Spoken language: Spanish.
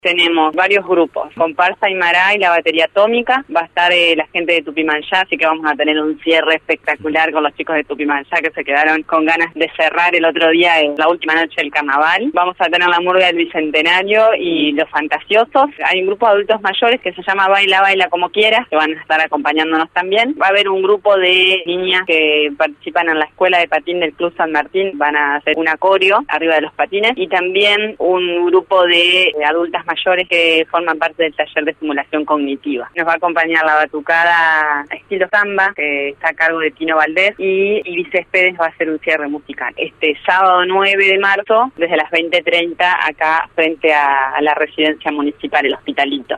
Tenemos varios grupos, Comparsa Aymara y la Batería Atómica, va a estar la gente de Tupimanchá, así que vamos a tener un cierre espectacular con los chicos de Tupimanchá que se quedaron con ganas de cerrar el otro día, la última noche del carnaval. Vamos a tener la murga del Bicentenario y los fantasiosos. Hay un grupo de adultos mayores que se llama Baila, Baila Como Quieras, que van a estar acompañándonos también. Va a haber un grupo de niñas que participan en la escuela de patín del Club San Martín, van a hacer un acorio arriba de los patines, y también un grupo de adultas mayores que forman parte del taller de estimulación cognitiva. Nos va a acompañar la batucada estilo samba, que está a cargo de Tino Valdés, y Iris Céspedes va a hacer un cierre musical. Este sábado 9 de marzo, desde las 20:30, acá frente a la residencia municipal, el Hospitalito.